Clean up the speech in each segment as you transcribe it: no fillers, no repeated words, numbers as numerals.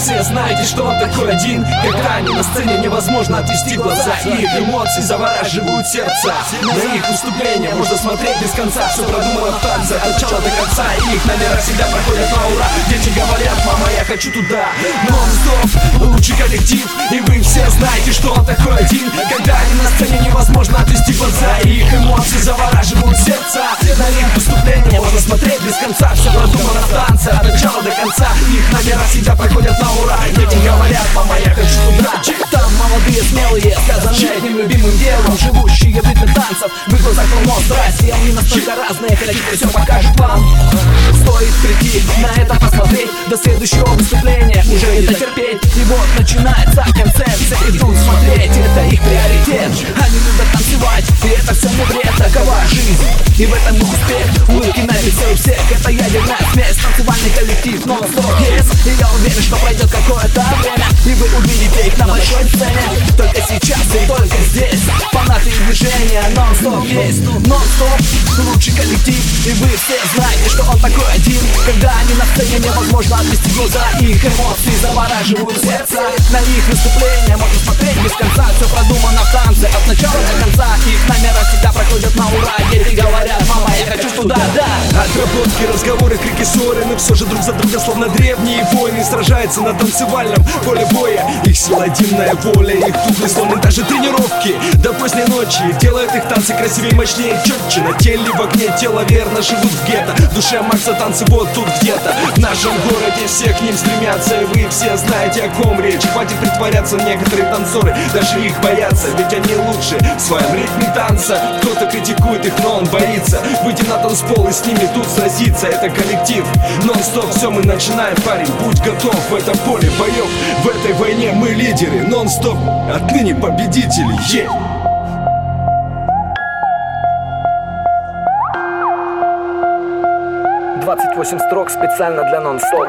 все знаете, что он такой один. Когда они на сцене, невозможно отвести глаза. Их эмоции завораживают сердца. На их выступления можно смотреть без конца. Все продумано в танце от начала до конца. И их номера всегда проходят на ура. Дети говорят: мама, я хочу туда. Нон-стоп, лучший коллектив. И вы все знаете, что он такой один. Когда они на сцене, невозможно отвести глаза. И их эмоции завораживают сердца. На их выступления можно смотреть без конца. Все продумано в танце от начала до конца. Их номера всегда проходят на ура. Дети говорят: мама, я хочу туда. Там молодые, смелые, связанные одним любимым делом, живущие в ритме танцев. В их глазах полно страсти, они настолько разные. Коллектив все покажет вам. Стоит прийти, на это посмотреть. До следующего выступления уже не дотерпеть. И вот начинается концерт. Все идут смотреть, это их приоритет. Они любят танцевать, и это все не вред. Такова жизнь, и в этом их успех. Улыбки на лице у всех, это ядерная смесь. Танцевальный коллектив нон-стоп, yes. И я уверен, что пройдет какое-то время, и вы увидите их на большой сцене. Только сейчас и только здесь фанаты и движения нон-стоп есть. Нон-стоп, лучший коллектив. И вы все знаете, что он такой один. Когда они на сцене, невозможно отвести глаза. Их эмоции завораживают сердце. На их выступления можно смотреть без конца. Все продумано в танце от начала до конца. Их номера всегда проходят на ура. Дети говорят: мама, я хочу туда, да. Отработки, разговоры, крики, ссоры, но все же друг за друга, словно древние воины, сражаются на танцевальном поле боя. Их сила, единая воля, их туфли, словно даже тренировки до поздней ночи делают их танцы красивее, мощнее, четче. На теле в огне, тело верно живут в гетто. В душе Макса танцы вот тут где-то. В нашем городе все к ним стремятся, и вы все знаете, о ком речь. Хватит притворяться, некоторые танцоры даже их боятся, ведь они лучше в своем ритме танца. Кто-то критикует их, но он боится выйти на танцпол и с ними тут сразиться. Это коллектив нон-стоп, все мы начинаем, парень, будь готов. В этом поле боев, в этой войне мы лидеры. Нон-стоп, отныне победители, yeah. 28 строк специально для нон-стоп.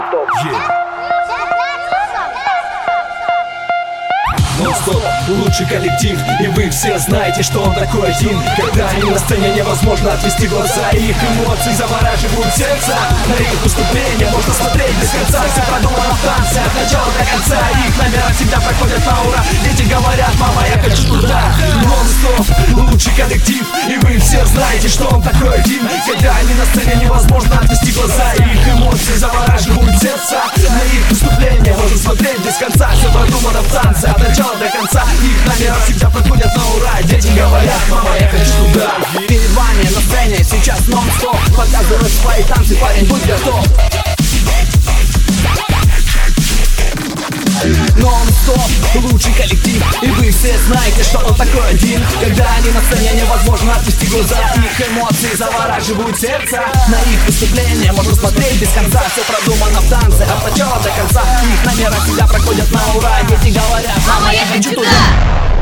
Нон-стоп, лучший коллектив. И вы все знаете, что он такой один. Когда они на сцене, невозможно отвести глаза. Их эмоции завораживают сердца. На их выступления можно смотреть без конца. Все продумано в танце от начала до конца. Их номера всегда проходят на ура. Дети говорят: мама, я хочу туда. Нон-стоп, лучший коллектив. И вы все знаете, что он такой один. Когда они на сцене, невозможно отвести глаза. Их эмоции завораживают сердца. На их выступления можно смотреть без конца. Все продумано в танце от начала до конца. Их номера всегда проходят на ура. Дети говорят: мама, я хочу туда. Перед вами на сцене сейчас нон-стоп. Показывают свои танцы, парень, будь готов. Нон-стоп, лучший коллектив. И вы все знаете, что он такой один. Когда они на сцене, невозможно отвести глаза. Их эмоции завораживают сердца. На их выступления можно смотреть без конца. Все продумано в танце от начала до конца. Их номера всегда проходят на ура. Дети говорят: мама, я хочу туда.